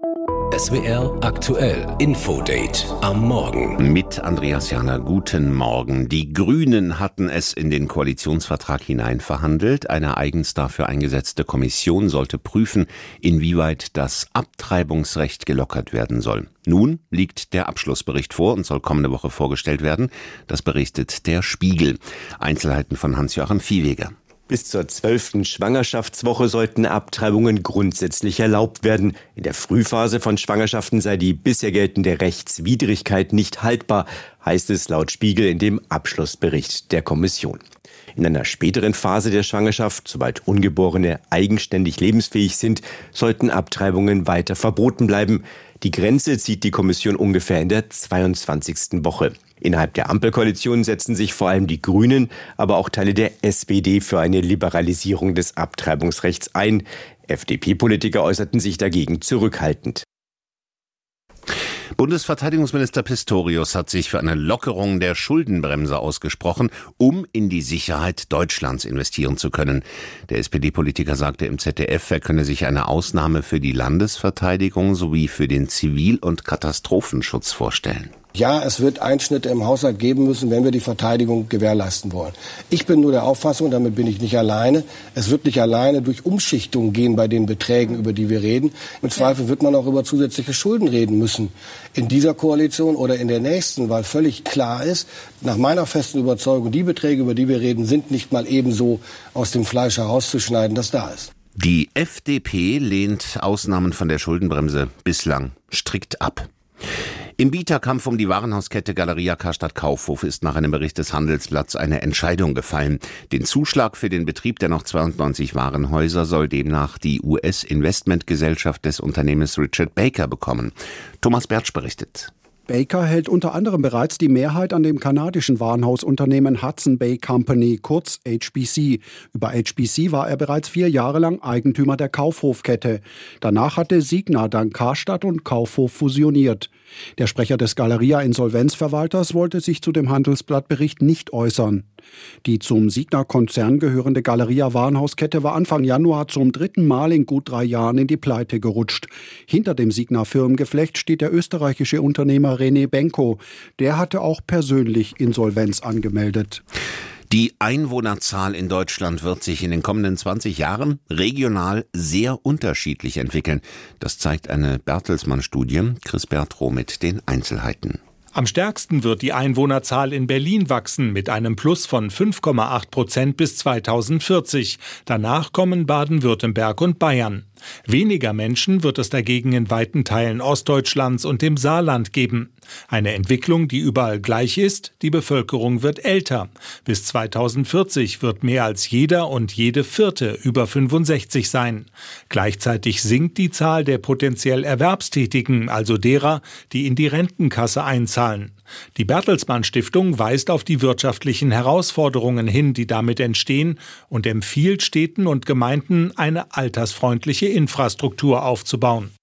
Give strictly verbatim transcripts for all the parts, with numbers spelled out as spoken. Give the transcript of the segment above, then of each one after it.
S W R aktuell Infodate am Morgen. Mit Andreas Jahner, guten Morgen. Die Grünen hatten es in den Koalitionsvertrag hinein verhandelt. Eine eigens dafür eingesetzte Kommission sollte prüfen, inwieweit das Abtreibungsrecht gelockert werden soll. Nun liegt der Abschlussbericht vor und soll kommende Woche vorgestellt werden. Das berichtet der Spiegel. Einzelheiten von Hans-Joachim Viehweger. Bis zur zwölften Schwangerschaftswoche sollten Abtreibungen grundsätzlich erlaubt werden. In der Frühphase von Schwangerschaften sei die bisher geltende Rechtswidrigkeit nicht haltbar, heißt es laut Spiegel in dem Abschlussbericht der Kommission. In einer späteren Phase der Schwangerschaft, sobald Ungeborene eigenständig lebensfähig sind, sollten Abtreibungen weiter verboten bleiben. Die Grenze zieht die Kommission ungefähr in der zweiundzwanzigsten Woche. Innerhalb der Ampelkoalition setzen sich vor allem die Grünen, aber auch Teile der S P D für eine Liberalisierung des Abtreibungsrechts ein. F D P-Politiker äußerten sich dagegen zurückhaltend. Bundesverteidigungsminister Pistorius hat sich für eine Lockerung der Schuldenbremse ausgesprochen, um in die Sicherheit Deutschlands investieren zu können. Der S P D-Politiker sagte im Z D F, er könne sich eine Ausnahme für die Landesverteidigung sowie für den Zivil- und Katastrophenschutz vorstellen. Ja, es wird Einschnitte im Haushalt geben müssen, wenn wir die Verteidigung gewährleisten wollen. Ich bin nur der Auffassung, damit bin ich nicht alleine, es wird nicht alleine durch Umschichtung gehen bei den Beträgen, über die wir reden. Im Zweifel wird man auch über zusätzliche Schulden reden müssen. In dieser Koalition oder in der nächsten, weil völlig klar ist, nach meiner festen Überzeugung, die Beträge, über die wir reden, sind nicht mal ebenso aus dem Fleisch herauszuschneiden, das da ist. Die F D P lehnt Ausnahmen von der Schuldenbremse bislang strikt ab. Im Bieterkampf um die Warenhauskette Galeria Karstadt Kaufhof ist nach einem Bericht des Handelsblatts eine Entscheidung gefallen. Den Zuschlag für den Betrieb der noch zweiundneunzig Warenhäuser soll demnach die U S-Investmentgesellschaft des Unternehmens Richard Baker bekommen. Thomas Bertsch berichtet. Baker hält unter anderem bereits die Mehrheit an dem kanadischen Warenhausunternehmen Hudson Bay Company, kurz H B C. Über H B C war er bereits vier Jahre lang Eigentümer der Kaufhofkette. Danach hatte Signa dann Karstadt und Kaufhof fusioniert. Der Sprecher des Galeria-Insolvenzverwalters wollte sich zu dem Handelsblattbericht nicht äußern. Die zum Signa-Konzern gehörende Galeria-Warenhauskette war Anfang Januar zum dritten Mal in gut drei Jahren in die Pleite gerutscht. Hinter dem Signa-Firmengeflecht steht der österreichische Unternehmer René Benko. Der hatte auch persönlich Insolvenz angemeldet. Die Einwohnerzahl in Deutschland wird sich in den kommenden zwanzig Jahren regional sehr unterschiedlich entwickeln. Das zeigt eine Bertelsmann-Studie. Chris Bertrow mit den Einzelheiten. Am stärksten wird die Einwohnerzahl in Berlin wachsen mit einem Plus von fünf Komma acht Prozent bis zweitausendvierzig. Danach kommen Baden-Württemberg und Bayern. Weniger Menschen wird es dagegen in weiten Teilen Ostdeutschlands und dem Saarland geben. Eine Entwicklung, die überall gleich ist, die Bevölkerung wird älter. Bis zweitausendvierzig wird mehr als jeder und jede Vierte über fünfundsechzig sein. Gleichzeitig sinkt die Zahl der potenziell Erwerbstätigen, also derer, die in die Rentenkasse einzahlen. Die Bertelsmann Stiftung weist auf die wirtschaftlichen Herausforderungen hin, die damit entstehen, und empfiehlt Städten und Gemeinden, eine altersfreundliche Infrastruktur aufzubauen.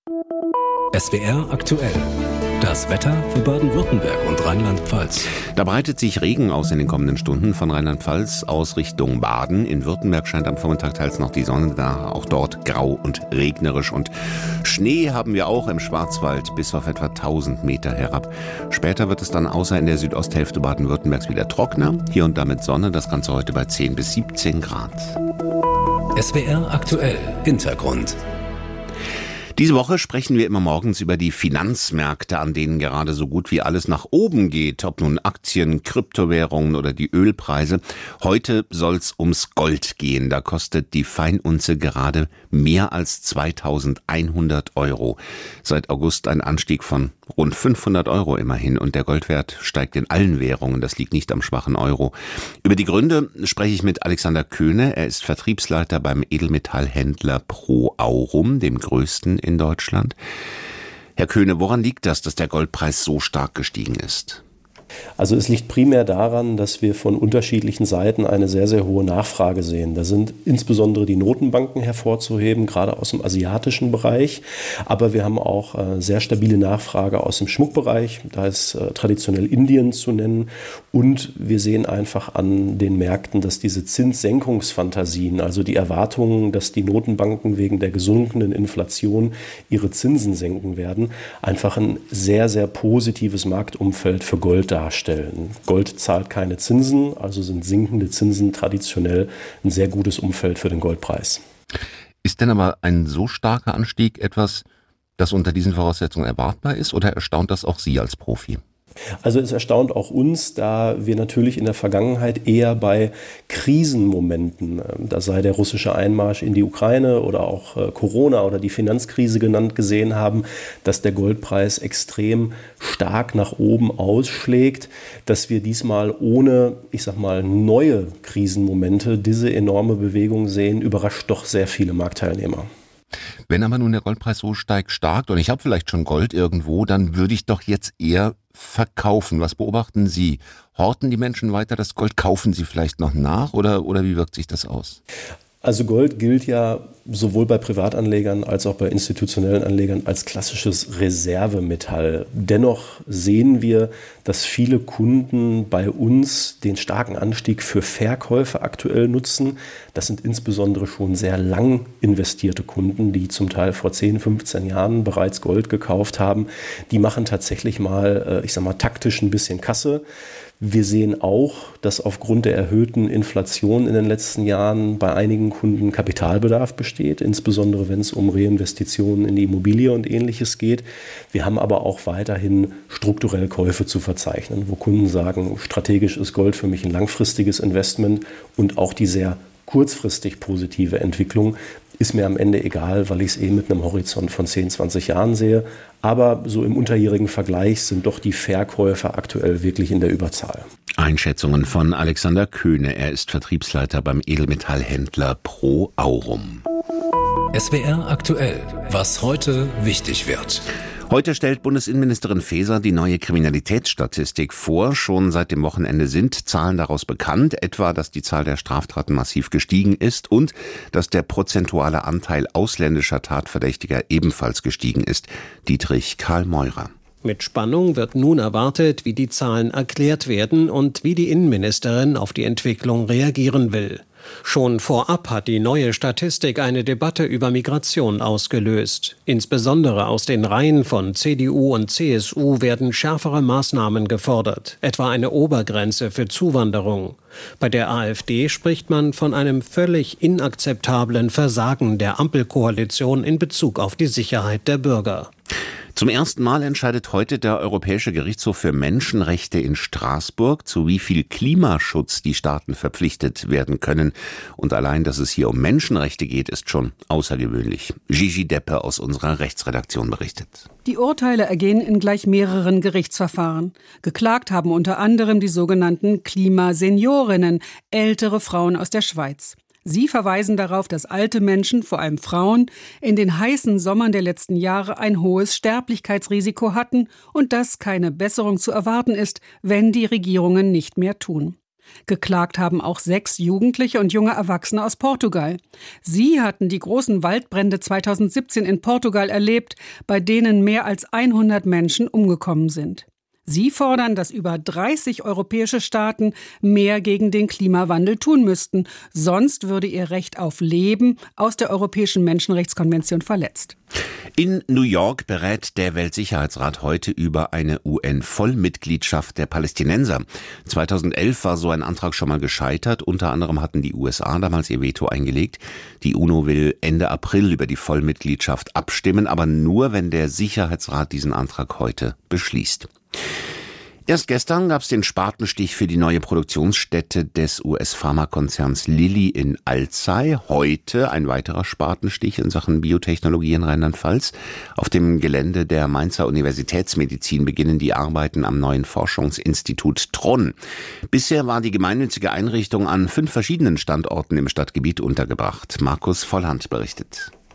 S W R aktuell. Das Wetter für Baden-Württemberg und Rheinland-Pfalz. Da breitet sich Regen aus in den kommenden Stunden von Rheinland-Pfalz aus Richtung Baden. In Württemberg scheint am Vormittag teils noch die Sonne, da auch dort grau und regnerisch. Und Schnee haben wir auch im Schwarzwald bis auf etwa tausend Meter herab. Später wird es dann außer in der Südosthälfte Baden-Württembergs wieder trockener. Hier und da mit Sonne, das Ganze heute bei zehn bis siebzehn Grad. S W R aktuell Hintergrund. Diese Woche sprechen wir immer morgens über die Finanzmärkte, an denen gerade so gut wie alles nach oben geht, ob nun Aktien, Kryptowährungen oder die Ölpreise. Heute soll's ums Gold gehen. Da kostet die Feinunze gerade mehr als zweitausendeinhundert Euro. Seit August ein Anstieg von rund fünfhundert Euro immerhin, und der Goldwert steigt in allen Währungen. Das liegt nicht am schwachen Euro. Über die Gründe spreche ich mit Alexander Köhne. Er ist Vertriebsleiter beim Edelmetallhändler Pro Aurum, dem größten in Deutschland. Herr Köhne, woran liegt das, dass der Goldpreis so stark gestiegen ist? Also es liegt primär daran, dass wir von unterschiedlichen Seiten eine sehr, sehr hohe Nachfrage sehen. Da sind insbesondere die Notenbanken hervorzuheben, gerade aus dem asiatischen Bereich. Aber wir haben auch äh, sehr stabile Nachfrage aus dem Schmuckbereich. Da ist äh, traditionell Indien zu nennen. Und wir sehen einfach an den Märkten, dass diese Zinssenkungsfantasien, also die Erwartungen, dass die Notenbanken wegen der gesunkenen Inflation ihre Zinsen senken werden, einfach ein sehr, sehr positives Marktumfeld für Gold darstellen. Gold zahlt keine Zinsen, also sind sinkende Zinsen traditionell ein sehr gutes Umfeld für den Goldpreis. Ist denn aber ein so starker Anstieg etwas, das unter diesen Voraussetzungen erwartbar ist, oder erstaunt das auch Sie als Profi? Also es erstaunt auch uns, da wir natürlich in der Vergangenheit eher bei Krisenmomenten, da sei der russische Einmarsch in die Ukraine oder auch Corona oder die Finanzkrise genannt, gesehen haben, dass der Goldpreis extrem stark nach oben ausschlägt, dass wir diesmal ohne, ich sag mal, neue Krisenmomente diese enorme Bewegung sehen, überrascht doch sehr viele Marktteilnehmer. Wenn aber nun der Goldpreis so steigt stark und ich habe vielleicht schon Gold irgendwo, dann würde ich doch jetzt eher verkaufen. Was beobachten Sie? Horten die Menschen weiter das Gold? Kaufen sie vielleicht noch nach oder, oder wie wirkt sich das aus? Also Gold gilt ja sowohl bei Privatanlegern als auch bei institutionellen Anlegern als klassisches Reservemetall. Dennoch sehen wir, dass viele Kunden bei uns den starken Anstieg für Verkäufe aktuell nutzen. Das sind insbesondere schon sehr lang investierte Kunden, die zum Teil vor zehn, fünfzehn Jahren bereits Gold gekauft haben. Die machen tatsächlich mal, ich sag mal, taktisch ein bisschen Kasse. Wir sehen auch, dass aufgrund der erhöhten Inflation in den letzten Jahren bei einigen Kunden Kapitalbedarf besteht, insbesondere wenn es um Reinvestitionen in die Immobilie und Ähnliches geht. Wir haben aber auch weiterhin strukturell Käufe zu verzeichnen, wo Kunden sagen, strategisch ist Gold für mich ein langfristiges Investment und auch die sehr kurzfristig positive Entwicklung ist mir am Ende egal, weil ich es eh mit einem Horizont von zehn, zwanzig Jahren sehe. Aber so im unterjährigen Vergleich sind doch die Verkäufer aktuell wirklich in der Überzahl. Einschätzungen von Alexander Köhne. Er ist Vertriebsleiter beim Edelmetallhändler Pro Aurum. S W R aktuell. Was heute wichtig wird. Heute stellt Bundesinnenministerin Faeser die neue Kriminalitätsstatistik vor. Schon seit dem Wochenende sind Zahlen daraus bekannt, etwa, dass die Zahl der Straftaten massiv gestiegen ist und dass der prozentuale Anteil ausländischer Tatverdächtiger ebenfalls gestiegen ist. Dietrich Karl Meurer. Mit Spannung wird nun erwartet, wie die Zahlen erklärt werden und wie die Innenministerin auf die Entwicklung reagieren will. Schon vorab hat die neue Statistik eine Debatte über Migration ausgelöst. Insbesondere aus den Reihen von C D U und C S U werden schärfere Maßnahmen gefordert, etwa eine Obergrenze für Zuwanderung. Bei der AfD spricht man von einem völlig inakzeptablen Versagen der Ampelkoalition in Bezug auf die Sicherheit der Bürger. Zum ersten Mal entscheidet heute der Europäische Gerichtshof für Menschenrechte in Straßburg, zu wie viel Klimaschutz die Staaten verpflichtet werden können. Und allein, dass es hier um Menschenrechte geht, ist schon außergewöhnlich. Gigi Deppe aus unserer Rechtsredaktion berichtet. Die Urteile ergehen in gleich mehreren Gerichtsverfahren. Geklagt haben unter anderem die sogenannten Klimaseniorinnen, ältere Frauen aus der Schweiz. Sie verweisen darauf, dass alte Menschen, vor allem Frauen, in den heißen Sommern der letzten Jahre ein hohes Sterblichkeitsrisiko hatten und dass keine Besserung zu erwarten ist, wenn die Regierungen nicht mehr tun. Geklagt haben auch sechs Jugendliche und junge Erwachsene aus Portugal. Sie hatten die großen Waldbrände zweitausendsiebzehn in Portugal erlebt, bei denen mehr als hundert Menschen umgekommen sind. Sie fordern, dass über dreißig europäische Staaten mehr gegen den Klimawandel tun müssten. Sonst würde ihr Recht auf Leben aus der Europäischen Menschenrechtskonvention verletzt. In New York berät der Weltsicherheitsrat heute über eine U N-Vollmitgliedschaft der Palästinenser. zweitausendelf war so ein Antrag schon mal gescheitert. Unter anderem hatten die U S A damals ihr Veto eingelegt. Die UNO will Ende April über die Vollmitgliedschaft abstimmen, aber nur, wenn der Sicherheitsrat diesen Antrag heute beschließt. Erst gestern gab es den Spatenstich für die neue Produktionsstätte des U S-Pharmakonzerns Lilly in Alzey. Heute ein weiterer Spatenstich in Sachen Biotechnologie in Rheinland-Pfalz. Auf dem Gelände der Mainzer Universitätsmedizin beginnen die Arbeiten am neuen Forschungsinstitut Tronn. Bisher war die gemeinnützige Einrichtung an fünf verschiedenen Standorten im Stadtgebiet untergebracht. Markus Volland berichtet.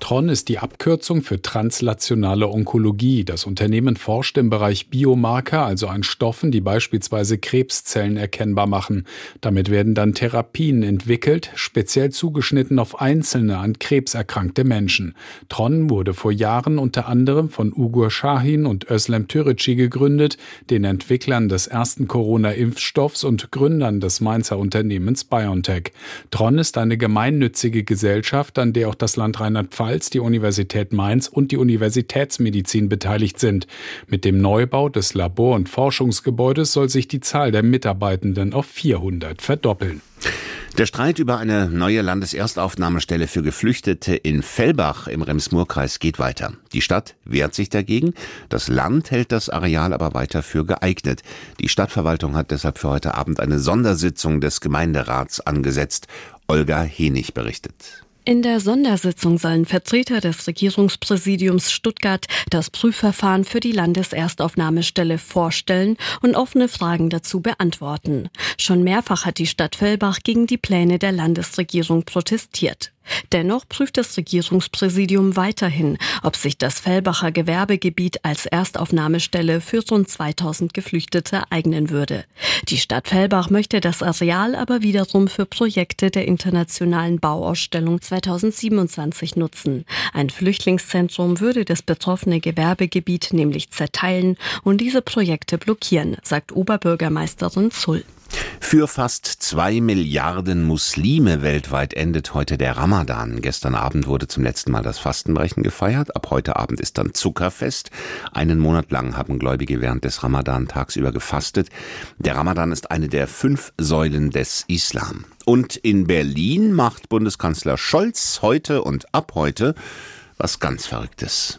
Tron ist die Abkürzung für translationale Onkologie. Das Unternehmen forscht im Bereich Biomarker, also an Stoffen, die beispielsweise Krebszellen erkennbar machen. Damit werden dann Therapien entwickelt, speziell zugeschnitten auf einzelne an Krebs erkrankte Menschen. Tron wurde vor Jahren unter anderem von Ugur Şahin und Özlem Türeci gegründet, den Entwicklern des ersten Corona-Impfstoffs und Gründern des Mainzer Unternehmens BioNTech. Tron ist eine gemeinnützige Gesellschaft, an der auch das Land Rheinland-Pfalz, die Universität Mainz und die Universitätsmedizin beteiligt sind. Mit dem Neubau des Labor- und Forschungsgebäudes soll sich die Zahl der Mitarbeitenden auf vierhundert verdoppeln. Der Streit über eine neue Landeserstaufnahmestelle für Geflüchtete in Fellbach im Rems-Murr-Kreis geht weiter. Die Stadt wehrt sich dagegen, das Land hält das Areal aber weiter für geeignet. Die Stadtverwaltung hat deshalb für heute Abend eine Sondersitzung des Gemeinderats angesetzt. Olga Henig berichtet. In der Sondersitzung sollen Vertreter des Regierungspräsidiums Stuttgart das Prüfverfahren für die Landeserstaufnahmestelle vorstellen und offene Fragen dazu beantworten. Schon mehrfach hat die Stadt Fellbach gegen die Pläne der Landesregierung protestiert. Dennoch prüft das Regierungspräsidium weiterhin, ob sich das Fellbacher Gewerbegebiet als Erstaufnahmestelle für rund zweitausend Geflüchtete eignen würde. Die Stadt Fellbach möchte das Areal aber wiederum für Projekte der Internationalen Bauausstellung zweitausendsiebenundzwanzig nutzen. Ein Flüchtlingszentrum würde das betroffene Gewerbegebiet nämlich zerteilen und diese Projekte blockieren, sagt Oberbürgermeisterin Zull. Für fast zwei Milliarden Muslime weltweit endet heute der Ramadan. Gestern Abend wurde zum letzten Mal das Fastenbrechen gefeiert. Ab heute Abend ist dann Zuckerfest. Einen Monat lang haben Gläubige während des Ramadan tagsüber gefastet. Der Ramadan ist eine der fünf Säulen des Islam. Und in Berlin macht Bundeskanzler Scholz heute und ab heute was ganz Verrücktes.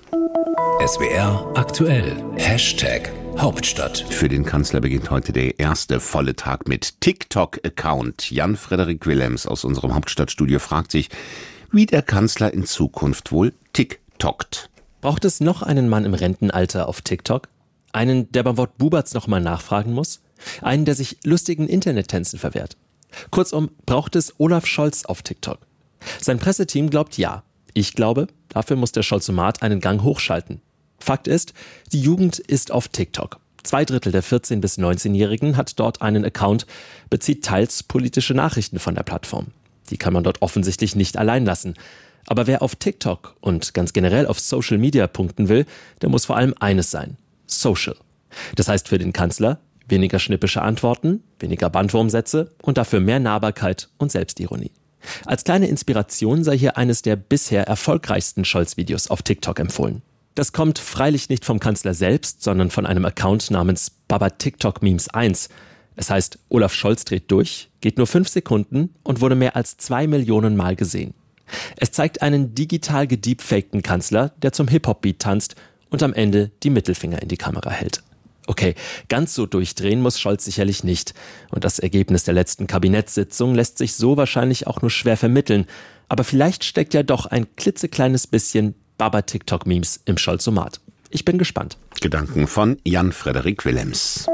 S W R aktuell. Hashtag Hauptstadt. Für den Kanzler beginnt heute der erste volle Tag mit TikTok-Account. Jan-Frederik Willems aus unserem Hauptstadtstudio fragt sich, wie der Kanzler in Zukunft wohl TikTokt. Braucht es noch einen Mann im Rentenalter auf TikTok? Einen, der beim Wort Buberts noch mal nachfragen muss? Einen, der sich lustigen Internettänzen verwehrt? Kurzum, braucht es Olaf Scholz auf TikTok? Sein Presseteam glaubt ja. Ich glaube, dafür muss der Scholzomat einen Gang hochschalten. Fakt ist, die Jugend ist auf TikTok. Zwei Drittel der vierzehn- bis neunzehnjährigen hat dort einen Account, bezieht teils politische Nachrichten von der Plattform. Die kann man dort offensichtlich nicht allein lassen. Aber wer auf TikTok und ganz generell auf Social Media punkten will, der muss vor allem eines sein: Social. Das heißt für den Kanzler weniger schnippische Antworten, weniger Bandwurmsätze und dafür mehr Nahbarkeit und Selbstironie. Als kleine Inspiration sei hier eines der bisher erfolgreichsten Scholz-Videos auf TikTok empfohlen. Das kommt freilich nicht vom Kanzler selbst, sondern von einem Account namens Baba TikTok Memes eins. Es heißt, Olaf Scholz dreht durch, geht nur fünf Sekunden und wurde mehr als zwei Millionen Mal gesehen. Es zeigt einen digital gediebfakten Kanzler, der zum Hip-Hop-Beat tanzt und am Ende die Mittelfinger in die Kamera hält. Okay, ganz so durchdrehen muss Scholz sicherlich nicht. Und das Ergebnis der letzten Kabinettssitzung lässt sich so wahrscheinlich auch nur schwer vermitteln. Aber vielleicht steckt ja doch ein klitzekleines bisschen Baba-TikTok-Memes im Scholzomat. Ich bin gespannt. Gedanken von Jan-Frederik Willems.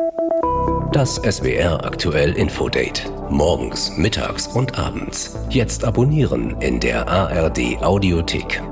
Das S W R aktuell Infodate. Morgens, mittags und abends. Jetzt abonnieren in der A R D Audiothek.